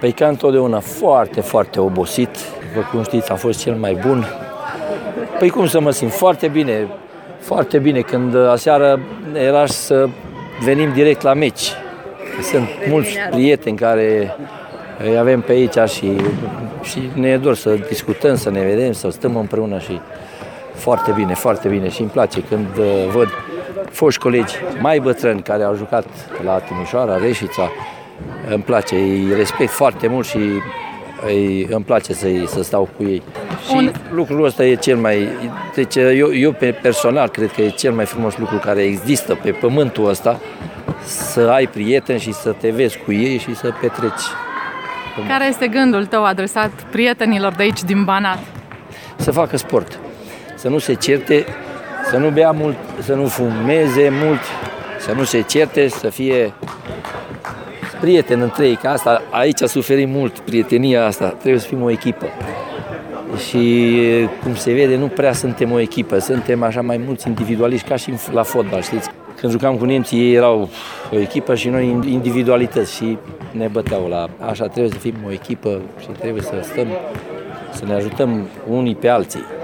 Păi ca întotdeauna foarte, foarte obosit. După cum știți, am fost cel mai bun. Păi cum să mă simt? Foarte bine. Când aseară era să venim direct la meci. Sunt mulți prieteni care îi avem pe aici și ne e dor să discutăm, să ne vedem, să stăm împreună și foarte bine și îmi place când văd foști colegi mai bătrâni care au jucat la Timișoara, Reșița. Îmi place, îi respect foarte mult și îmi place să stau cu ei. Și lucrul ăsta e cel mai... Deci eu personal cred că e cel mai frumos lucru care există pe pământul ăsta, să ai prieteni și să te vezi cu ei și să petreci. Care este gândul tău adresat prietenilor de aici din Banat? Să facă sport, să nu se certe, să nu bea mult, să nu fumeze mult, să nu se certe, să fie prieteni între ei, că asta, aici suferim mult, prietenia asta, trebuie să fim o echipă. Și cum se vede, nu prea suntem o echipă, suntem așa mai mulți individualiști, ca și la fotbal, știți? Când jucam cu nemții, ei erau o echipă și noi individualități și ne băteau la... Așa trebuie să fim o echipă și trebuie să stăm, să ne ajutăm unii pe alții.